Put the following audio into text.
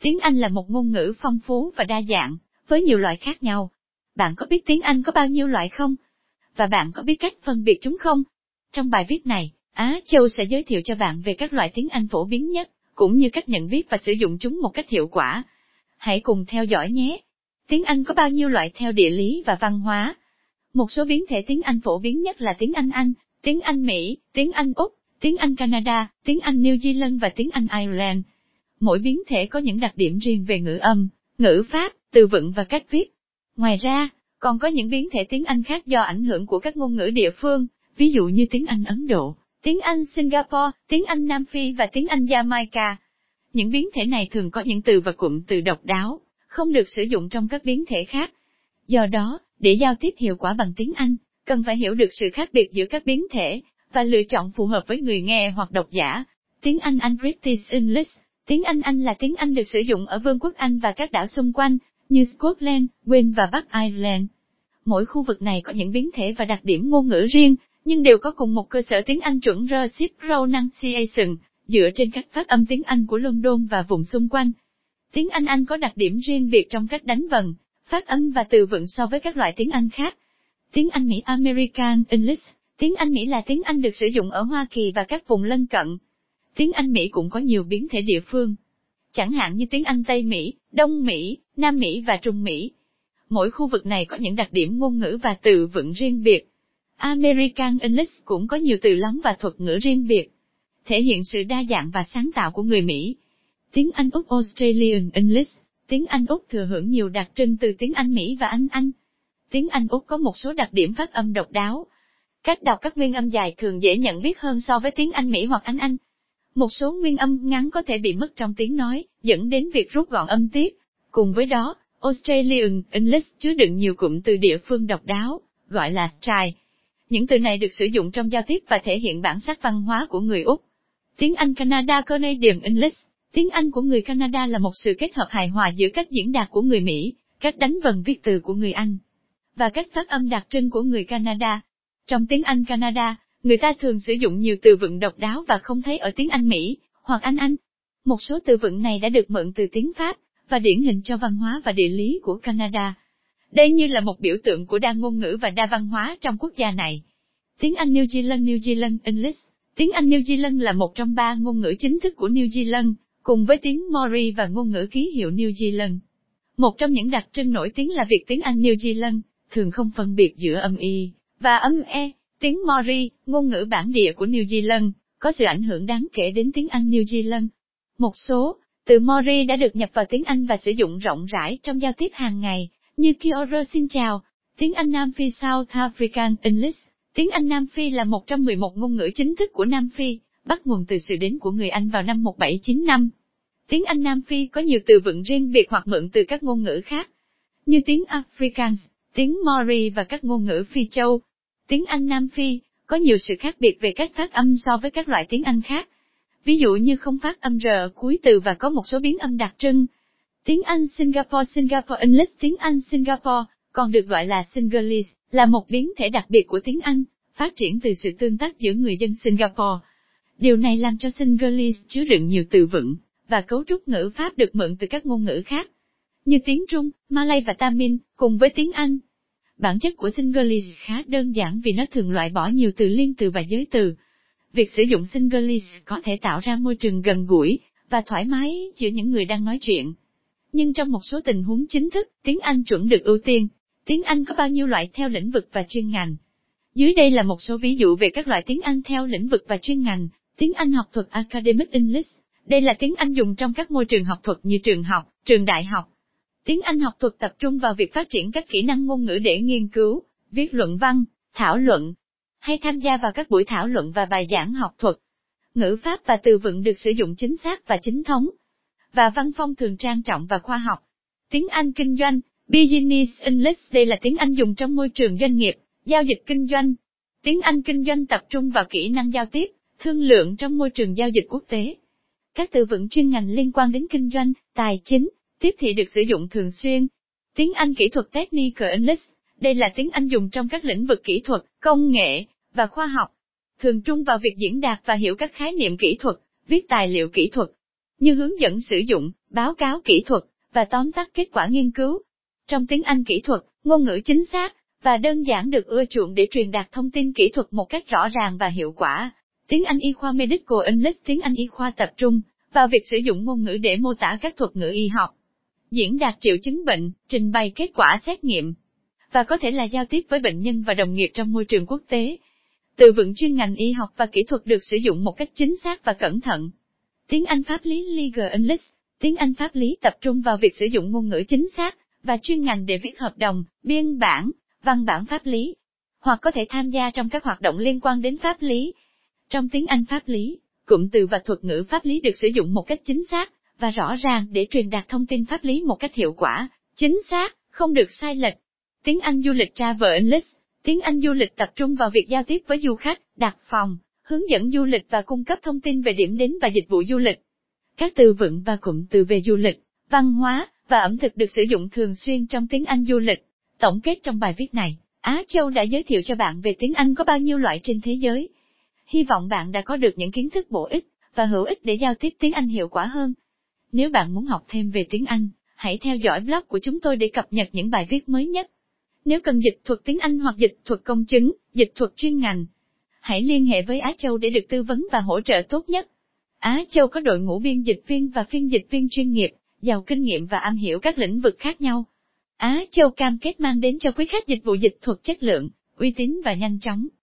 Tiếng Anh là một ngôn ngữ phong phú và đa dạng, với nhiều loại khác nhau. Bạn có biết tiếng Anh có bao nhiêu loại không? Và bạn có biết cách phân biệt chúng không? Trong bài viết này, Á Châu sẽ giới thiệu cho bạn về các loại tiếng Anh phổ biến nhất, cũng như cách nhận biết và sử dụng chúng một cách hiệu quả. Hãy cùng theo dõi nhé! Tiếng Anh có bao nhiêu loại theo địa lý và văn hóa? Một số biến thể tiếng Anh phổ biến nhất là tiếng Anh, tiếng Anh Mỹ, tiếng Anh Úc, tiếng Anh Canada, tiếng Anh New Zealand và tiếng Anh Ireland. Mỗi biến thể có những đặc điểm riêng về ngữ âm, ngữ pháp, từ vựng và cách viết. Ngoài ra, còn có những biến thể tiếng Anh khác do ảnh hưởng của các ngôn ngữ địa phương, ví dụ như tiếng Anh Ấn Độ, tiếng Anh Singapore, tiếng Anh Nam Phi và tiếng Anh Jamaica. Những biến thể này thường có những từ và cụm từ độc đáo, không được sử dụng trong các biến thể khác. Do đó, để giao tiếp hiệu quả bằng tiếng Anh, cần phải hiểu được sự khác biệt giữa các biến thể, và lựa chọn phù hợp với người nghe hoặc độc giả. Tiếng Anh British English. Tiếng Anh là tiếng Anh được sử dụng ở Vương quốc Anh và các đảo xung quanh, như Scotland, Wales và Bắc Ireland. Mỗi khu vực này có những biến thể và đặc điểm ngôn ngữ riêng, nhưng đều có cùng một cơ sở tiếng Anh chuẩn Received Pronunciation, dựa trên các phát âm tiếng Anh của London và vùng xung quanh. Tiếng Anh có đặc điểm riêng biệt trong cách đánh vần, phát âm và từ vựng so với các loại tiếng Anh khác. Tiếng Anh Mỹ American English. Tiếng Anh Mỹ là tiếng Anh được sử dụng ở Hoa Kỳ và các vùng lân cận. Tiếng Anh Mỹ cũng có nhiều biến thể địa phương, chẳng hạn như tiếng Anh Tây Mỹ, Đông Mỹ, Nam Mỹ và Trung Mỹ. Mỗi khu vực này có những đặc điểm ngôn ngữ và từ vựng riêng biệt. American English cũng có nhiều từ lóng và thuật ngữ riêng biệt, thể hiện sự đa dạng và sáng tạo của người Mỹ. Tiếng Anh Úc Australian English. Tiếng Anh Úc thừa hưởng nhiều đặc trưng từ tiếng Anh Mỹ và Anh. Tiếng Anh Úc có một số đặc điểm phát âm độc đáo. Cách đọc các nguyên âm dài thường dễ nhận biết hơn so với tiếng Anh Mỹ hoặc Anh. Một số nguyên âm ngắn có thể bị mất trong tiếng nói, dẫn đến việc rút gọn âm tiết. Cùng với đó, Australian English chứa đựng nhiều cụm từ địa phương độc đáo, gọi là style. Những từ này được sử dụng trong giao tiếp và thể hiện bản sắc văn hóa của người Úc. Tiếng Anh Canada Canadian English. Tiếng Anh của người Canada là một sự kết hợp hài hòa giữa cách diễn đạt của người Mỹ, cách đánh vần viết từ của người Anh, và cách phát âm đặc trưng của người Canada. Trong tiếng Anh Canada, người ta thường sử dụng nhiều từ vựng độc đáo và không thấy ở tiếng Anh Mỹ, hoặc Anh. Một số từ vựng này đã được mượn từ tiếng Pháp, và điển hình cho văn hóa và địa lý của Canada. Đây như là một biểu tượng của đa ngôn ngữ và đa văn hóa trong quốc gia này. Tiếng Anh New Zealand New Zealand English. Tiếng Anh New Zealand là một trong 3 ngôn ngữ chính thức của New Zealand, cùng với tiếng Maori và ngôn ngữ ký hiệu New Zealand. Một trong những đặc trưng nổi tiếng là việc tiếng Anh New Zealand thường không phân biệt giữa âm Y và âm E. Tiếng Maori, ngôn ngữ bản địa của New Zealand, có sự ảnh hưởng đáng kể đến tiếng Anh New Zealand. Một số từ Maori đã được nhập vào tiếng Anh và sử dụng rộng rãi trong giao tiếp hàng ngày, như Kia ora xin chào. Tiếng Anh Nam Phi South African English. Tiếng Anh Nam Phi là một trong 11 ngôn ngữ chính thức của Nam Phi, bắt nguồn từ sự đến của người Anh vào năm 1795. Tiếng Anh Nam Phi có nhiều từ vựng riêng biệt hoặc mượn từ các ngôn ngữ khác, như tiếng Afrikaans, tiếng Maori và các ngôn ngữ Phi Châu. Tiếng Anh Nam Phi có nhiều sự khác biệt về cách phát âm so với các loại tiếng Anh khác. Ví dụ như không phát âm R cuối từ và có một số biến âm đặc trưng. Tiếng Anh Singapore English. Tiếng Anh Singapore, còn được gọi là Sinhalese, là một biến thể đặc biệt của tiếng Anh, phát triển từ sự tương tác giữa người dân Singapore. Điều này làm cho Sinhalese chứa đựng nhiều từ vựng và cấu trúc ngữ pháp được mượn từ các ngôn ngữ khác, như tiếng Trung, Malay và Tamil, cùng với tiếng Anh. Bản chất của Sinhalese khá đơn giản vì nó thường loại bỏ nhiều từ liên từ và giới từ. Việc sử dụng Sinhalese có thể tạo ra môi trường gần gũi và thoải mái giữa những người đang nói chuyện. Nhưng trong một số tình huống chính thức, tiếng Anh chuẩn được ưu tiên. Tiếng Anh có bao nhiêu loại theo lĩnh vực và chuyên ngành? Dưới đây là một số ví dụ về các loại tiếng Anh theo lĩnh vực và chuyên ngành. Tiếng Anh học thuật Academic English. Đây là tiếng Anh dùng trong các môi trường học thuật như trường học, trường đại học. Tiếng Anh học thuật tập trung vào việc phát triển các kỹ năng ngôn ngữ để nghiên cứu, viết luận văn, thảo luận, hay tham gia vào các buổi thảo luận và bài giảng học thuật. Ngữ pháp và từ vựng được sử dụng chính xác và chính thống, và văn phong thường trang trọng và khoa học. Tiếng Anh kinh doanh, Business English. Đây là tiếng Anh dùng trong môi trường doanh nghiệp, giao dịch kinh doanh. Tiếng Anh kinh doanh tập trung vào kỹ năng giao tiếp, thương lượng trong môi trường giao dịch quốc tế. Các từ vựng chuyên ngành liên quan đến kinh doanh, tài chính, tiếp thị được sử dụng thường xuyên. Tiếng Anh kỹ thuật Technical English. Đây là tiếng Anh dùng trong các lĩnh vực kỹ thuật, công nghệ và khoa học, thường trung vào việc diễn đạt và hiểu các khái niệm kỹ thuật, viết tài liệu kỹ thuật. như hướng dẫn sử dụng, báo cáo kỹ thuật, và tóm tắt kết quả nghiên cứu. Trong tiếng Anh kỹ thuật, ngôn ngữ chính xác và đơn giản được ưa chuộng để truyền đạt thông tin kỹ thuật một cách rõ ràng và hiệu quả. Tiếng Anh y khoa Medical English, tiếng Anh y khoa tập trung vào việc sử dụng ngôn ngữ để mô tả các thuật ngữ y học, diễn đạt triệu chứng bệnh, trình bày kết quả xét nghiệm, và có thể là giao tiếp với bệnh nhân và đồng nghiệp trong môi trường quốc tế. Từ vựng chuyên ngành y học và kỹ thuật được sử dụng một cách chính xác và cẩn thận. Tiếng Anh pháp lý Legal English, tiếng Anh pháp lý tập trung vào việc sử dụng ngôn ngữ chính xác và chuyên ngành để viết hợp đồng, biên bản, văn bản pháp lý, hoặc có thể tham gia trong các hoạt động liên quan đến pháp lý. Trong tiếng Anh pháp lý, cụm từ và thuật ngữ pháp lý được sử dụng một cách chính xác và rõ ràng để truyền đạt thông tin pháp lý một cách hiệu quả, chính xác, không được sai lệch. Tiếng Anh du lịch Travel English, tiếng Anh du lịch tập trung vào việc giao tiếp với du khách, đặt phòng, hướng dẫn du lịch và cung cấp thông tin về điểm đến và dịch vụ du lịch. Các từ vựng và cụm từ về du lịch, văn hóa và ẩm thực được sử dụng thường xuyên trong tiếng Anh du lịch. Tổng kết trong bài viết này, Á Châu đã giới thiệu cho bạn về tiếng Anh có bao nhiêu loại trên thế giới. Hy vọng bạn đã có được những kiến thức bổ ích và hữu ích để giao tiếp tiếng Anh hiệu quả hơn. Nếu bạn muốn học thêm về tiếng Anh, hãy theo dõi blog của chúng tôi để cập nhật những bài viết mới nhất. Nếu cần dịch thuật tiếng Anh hoặc dịch thuật công chứng, dịch thuật chuyên ngành, hãy liên hệ với Á Châu để được tư vấn và hỗ trợ tốt nhất. Á Châu có đội ngũ biên dịch viên và phiên dịch viên chuyên nghiệp, giàu kinh nghiệm và am hiểu các lĩnh vực khác nhau. Á Châu cam kết mang đến cho quý khách dịch vụ dịch thuật chất lượng, uy tín và nhanh chóng.